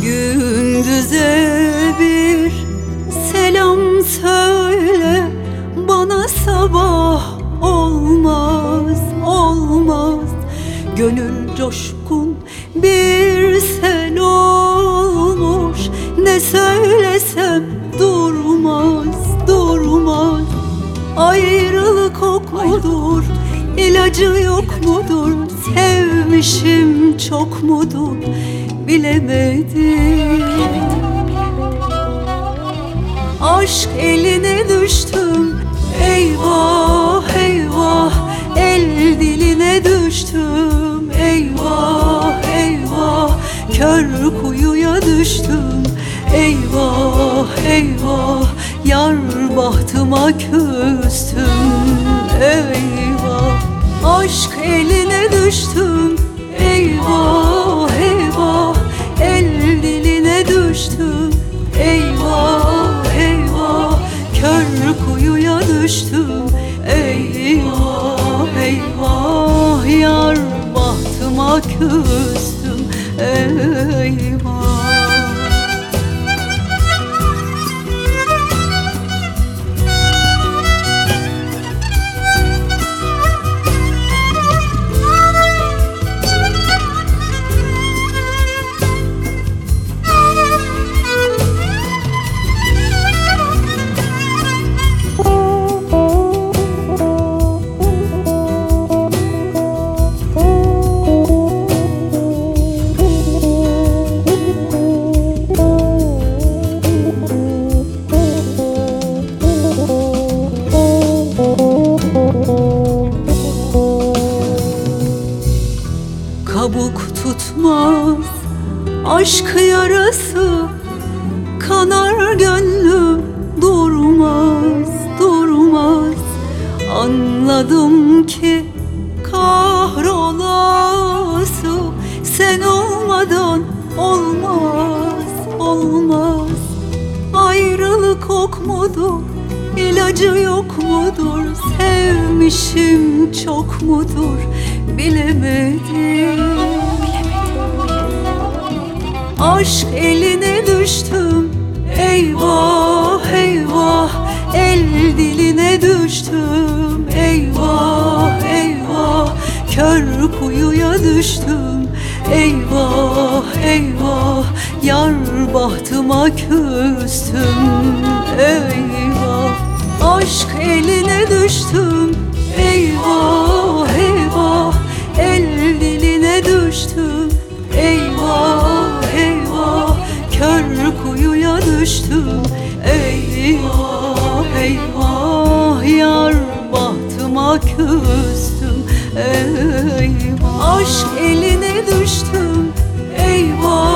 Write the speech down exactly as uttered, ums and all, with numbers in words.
Gündüze bir selam söyle, bana sabah olmaz, olmaz. Gönül coşkun bir sel olmuş, ne söylesem durmaz, durmaz. Ayrılık ok mudur, ilacı yok mudur? Sevmişim çok mudur, bilemedim. Aşk eline düştüm, eyvah eyvah. El diline düştüm, eyvah eyvah. Kör kuyuya düştüm, eyvah eyvah. Yar bahtıma küstüm, eyvah. Aşk eline düştüm, eyvah eyvah. El diline düştüm, eyvah eyvah. Kör kuyuya düştüm, eyvah eyvah. Yar bahtıma küstüm, eyvah. Kabuk tutmaz aşk yarası, kanar gönlüm durmaz, durmaz. Anladım ki kahrolası, sen olmadan olmaz, olmaz. Ayrılık ok mudur, ilacı yok mudur? Sevmişim çok mudur, bilemedim. Aşk eline düştüm, eyvah eyvah. El diline düştüm, eyvah eyvah. Kör kuyuya düştüm, eyvah eyvah. Yar bahtıma küstüm, eyvah. Aşk eline düştüm, eyvah eyvah. El diline düştüm, eyvah eyvah. Kör kuyuya düştüm, eyvah eyvah. Yar bahtıma küstüm, eyvah. Aşk eline düştüm, eyvah